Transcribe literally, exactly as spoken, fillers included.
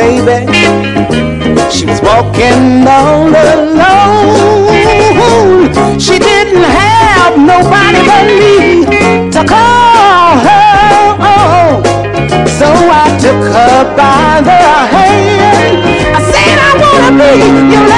baby. She was walking all alone. She didn't have nobody but me to call her own. So I took her by the hand. I said I wanna be your